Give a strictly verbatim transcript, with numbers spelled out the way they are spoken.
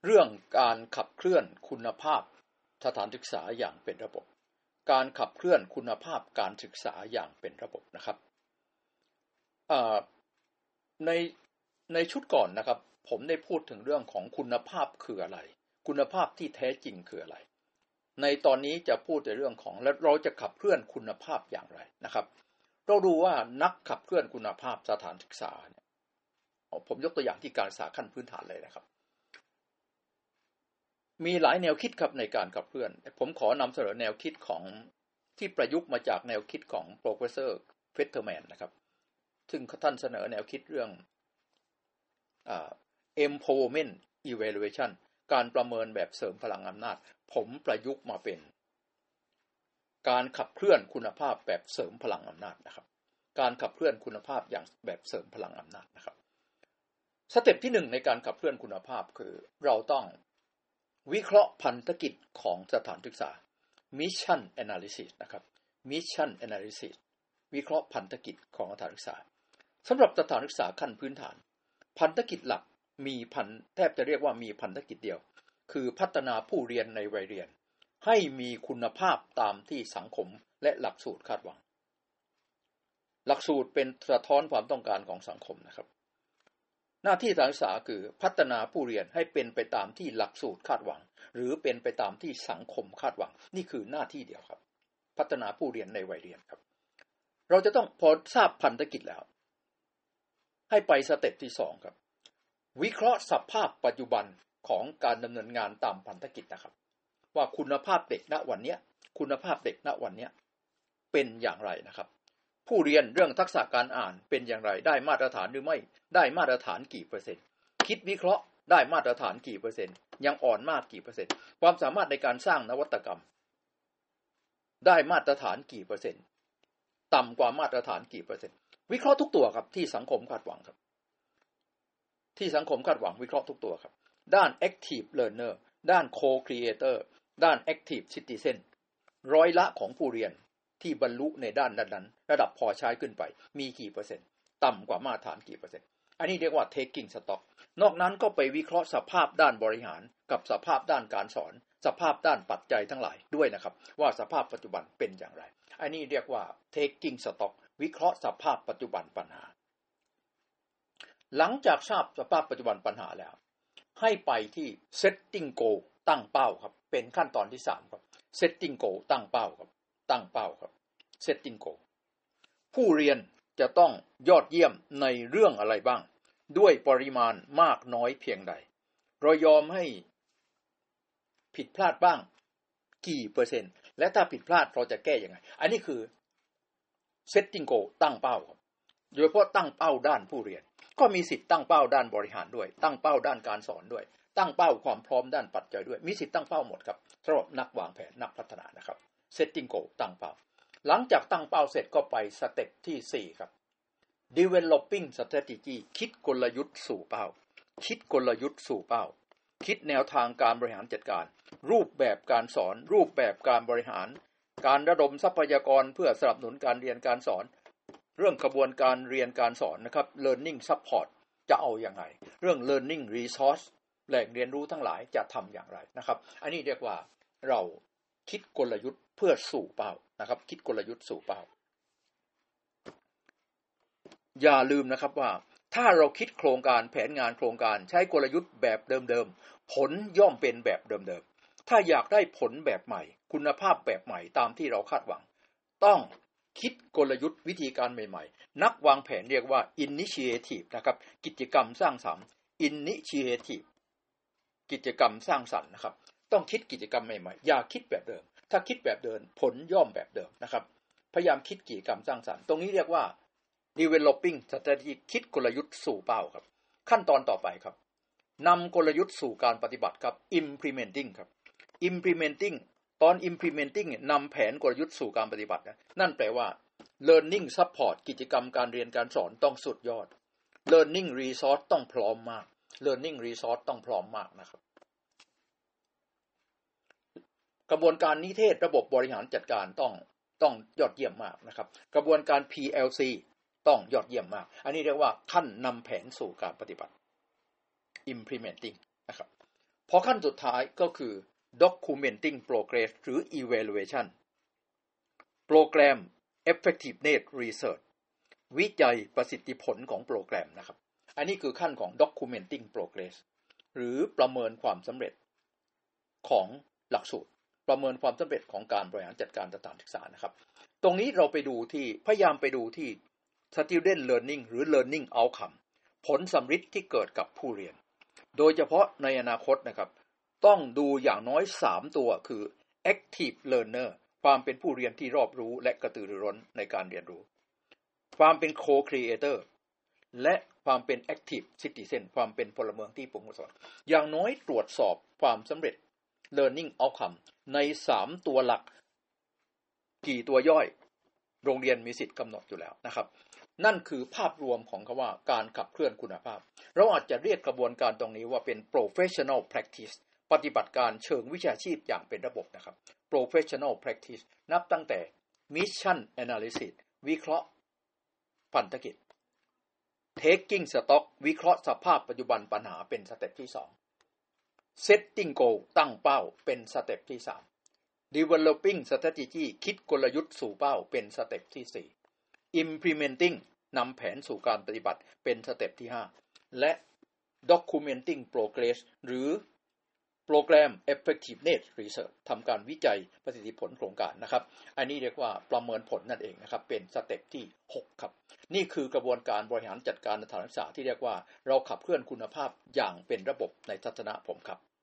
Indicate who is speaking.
Speaker 1: เรื่องการขับเคลื่อนคุณภาพสถานศึกษาอย่างเป็นระบบการขับเคลื่อนคุณภาพการศึกษาอย่างเป็นระบบนะครับในในชุดก่อนนะครับผมได้พูดถึงเรื่องของคุณภาพคืออะไรคุณภาพที่แท้จริงคืออะไรในตอนนี้จะพูดในเรื่องของแล้วเราจะขับเคลื่อนคุณภาพอย่างไรนะครับเราดูว่านักขับเคลื่อนคุณภาพสถานศึกษาเนี่ยผมยกตัวอย่างที่การศึกษาขั้นพื้นฐานเลยนะครับมีหลายแนวคิดครับในการขับเคลื่อนผมขอนำเสนอแนวคิดของที่ประยุกต์มาจากแนวคิดของ Professor Fetterman นะครับซึ่งท่านเสนอแนวคิดเรื่องอ่า empowerment evaluation การประเมินแบบเสริมพลังอำนาจผมประยุกต์มาเป็นการขับเคลื่อนคุณภาพแบบเสริมพลังอำนาจนะครับการขับเคลื่อนคุณภาพอย่างแบบเสริมพลังอำนาจนะครับสเต็ปที่หนึ่งในการขับเคลื่อนคุณภาพคือเราต้องวิเคราะห์พันธกิจของสถานศึกษา Mission Analysis นะครับ Mission Analysis วิเคราะห์พันธกิจของสถานศึกษาสำหรับสถานศึกษาขั้นพื้นฐานพันธกิจหลักมีพันแทบจะเรียกว่ามีพันธกิจเดียวคือพัฒนาผู้เรียนในวัยเรียนให้มีคุณภาพตามที่สังคมและหลักสูตรคาดหวังหลักสูตรเป็นสะท้อนความต้องการของสังคมนะครับหน้าที่สถานศึกษาคือพัฒนาผู้เรียนให้เป็นไปตามที่หลักสูตรคาดหวังหรือเป็นไปตามที่สังคมคาดหวังนี่คือหน้าที่เดียวครับพัฒนาผู้เรียนในวัยเรียนครับเราจะต้องพอทราบพันธกิจแล้วให้ไปสเต็ปที่สองครับวิเคราะห์สภาพปัจจุบันของการดำเนินงานตามพันธกิจนะครับว่าคุณภาพเด็กณวันนี้คุณภาพเด็กณวันนี้เป็นอย่างไรนะครับผู้เรียนเรื่องทักษะการอ่านเป็นอย่างไรได้มาตรฐานหรือไม่ได้มาตรฐานกี่เปอร์เซ็นต์คิดวิเคราะห์ได้มาตรฐานกี่เปอร์เซ็นต์ยังอ่อนมากกี่เปอร์เซ็นต์ความสามารถในการสร้างนวัตกรรมได้มาตรฐานกี่เปอร์เซ็นต์ต่ำกว่ามาตรฐานกี่เปอร์เซ็นต์วิเคราะห์ทุกตัวครับที่สังคมคาดหวังครับที่สังคมคาดหวังวิเคราะห์ทุกตัวครับด้าน active learner ด้าน co-creator ด้าน active citizen ร้อยละของผู้เรียนที่บรรลุในด้านนั้นๆระดับพอใช้ขึ้นไปมีกี่เปอร์เซ็นต์ต่ำกว่ามาตรฐานกี่เปอร์เซ็นต์อันนี้เรียกว่า taking stock นอกนั้นก็ไปวิเคราะห์สภาพด้านบริหารกับสภาพด้านการสอนสภาพด้านปัจจัยทั้งหลายด้วยนะครับว่าสภาพปัจจุบันเป็นอย่างไรอันนี้เรียกว่า taking stock วิเคราะห์สภาพปัจจุบันปัญหาหลังจากทราบสภาพปัจจุบันปัญหาแล้วให้ไปที่ setting goal ตั้งเป้าครับเป็นขั้นตอนที่สามครับ setting goal ตั้งเป้าครับตั้งเป้าครับ setting goal ผู้เรียนจะต้องยอดเยี่ยมในเรื่องอะไรบ้างด้วยปริมาณมากน้อยเพียงใดเรายอมให้ผิดพลาดบ้างกี่เปอร์เซ็นต์และถ้าผิดพลาดเราจะแก้ยังไงอันนี้คือ setting goal ตั้งเป้าครับโดยเฉพาะตั้งเป้าด้านผู้เรียนก็มีสิทธิ์ตั้งเป้าด้านบริหารด้วยตั้งเป้าด้านการสอนด้วยตั้งเป้าความพร้อมด้านปัจจัยด้วยมีสิทธิ์ตั้งเป้าหมดครับสำหรับนักวางแผนนักพัฒนานะครับ setting goal ตั้งเป้าหลังจากตั้งเป้าเสร็จก็ไปสเต็ปที่สี่ครับ developing strategy คิดกลยุทธ์สู่เป้าคิดกลยุทธ์สู่เป้าคิดแนวทางการบริหารจัดการรูปแบบการสอนรูปแบบการบริหารการระดมทรัพยากรเพื่อสนับสนุนการเรียนการสอนเรื่องกระบวนการเรียนการสอนนะครับ learning support จะเอาอย่างไรเรื่อง learning resource แหล่งเรียนรู้ทั้งหลายจะทำอย่างไรนะครับอันนี้เรียกว่าเราคิดกลยุทธ์เพื่อสู่เป้านะครับคิดกลยุทธ์สู่เป้าอย่าลืมนะครับว่าถ้าเราคิดโครงการแผนงานโครงการใช้กลยุทธ์แบบเดิมๆผลย่อมเป็นแบบเดิมๆถ้าอยากได้ผลแบบใหม่คุณภาพแบบใหม่ตามที่เราคาดหวังต้องคิดกลยุทธ์วิธีการใหม่ๆนักวางแผนเรียกว่า initiative นะครับกิจกรรมสร้างสรรค์ initiative กิจกรรมสร้างสรรค์นะครับต้องคิดกิจกรรมใหม่ๆอย่าคิดแบบเดิมถ้าคิดแบบเดิมผลย่อมแบบเดิมนะครับพยายามคิดกิจกรรมสร้างสรรค์ตรงนี้เรียกว่า developing strategy คิดกลยุทธ์สู่เป้าครับขั้นตอนต่อไปครับนำกลยุทธ์สู่การปฏิบัติครับ implementing ครับ implementing ตอน implementing นำแผนกลยุทธ์สู่การปฏิบัตินะนั่นแปลว่า learning support กิจกรรมการเรียนการสอนต้องสุดยอด learning resource ต้องพร้อมมาก learning resource ต้องพร้อมมากนะครับกระบวนการนิเทศระบบบริหารจัดการต้องต้องยอดเยี่ยมมากนะครับกระบวนการ พี แอล ซี ต้องยอดเยี่ยมมากอันนี้เรียกว่าขั้นนำแผนสู่การปฏิบัติ implementing นะครับพอขั้นสุดท้ายก็คือ documenting progress หรือ evaluation โปรแกรม effectiveness research วิจัยประสิทธิผลของโปรแกรมนะครับอันนี้คือขั้นของ documenting progress หรือประเมินความสำเร็จของหลักสูตรประเมินความสำเร็จของการบริหารจัดการสถานศึกษานะครับตรงนี้เราไปดูที่พยายามไปดูที่ student learning หรือ learning outcome ผลสำฤทธิ์ที่เกิดกับผู้เรียนโดยเฉพาะในอนาคตนะครับต้องดูอย่างน้อยสามตัวคือ active learner ความเป็นผู้เรียนที่รอบรู้และกระตือรือร้นในการเรียนรู้ความเป็น co-creator และความเป็น active citizen ความเป็นพลเมืองที่ปรุงสอนอย่างน้อยตรวจสอบความสำเร็จ learning outcome ในสามตัวหลักกี่ตัวย่อยโรงเรียนมีสิทธิ์กำหนดอยู่แล้วนะครับนั่นคือภาพรวมของคำว่าการขับเคลื่อนคุณภาพเราอาจจะเรียกกระบวนการตรงนี้ว่าเป็น professional practice ปฏิบัติการเชิงวิชาชีพอย่างเป็นระบบนะครับ professional practice นับตั้งแต่ mission analysis วิเคราะห์พันธกิจ taking stock วิเคราะห์สภาพปัจจุบันปัญหาเป็นสเต็ปที่สอง setting goal ตั้งเป้าเป็นสเต็ปที่สาม developing strategy คิดกลยุทธ์สู่เป้าเป็นสเต็ปที่สี่ implementing นำแผนสู่การปฏิบัติเป็นสเต็ปที่ห้าและ documenting progress หรือโปรแกรม effectiveness research ทำการวิจัยประสิทธิผลโครงการนะครับอันนี้เรียกว่าประเมินผลนั่นเองนะครับเป็นสเต็ปที่หกครับนี่คือกระบวนการบริหารจัดการสถานศึกษาที่เรียกว่าเราขับเคลื่อนคุณภาพอย่างเป็นระบบในทัศนะผมครับ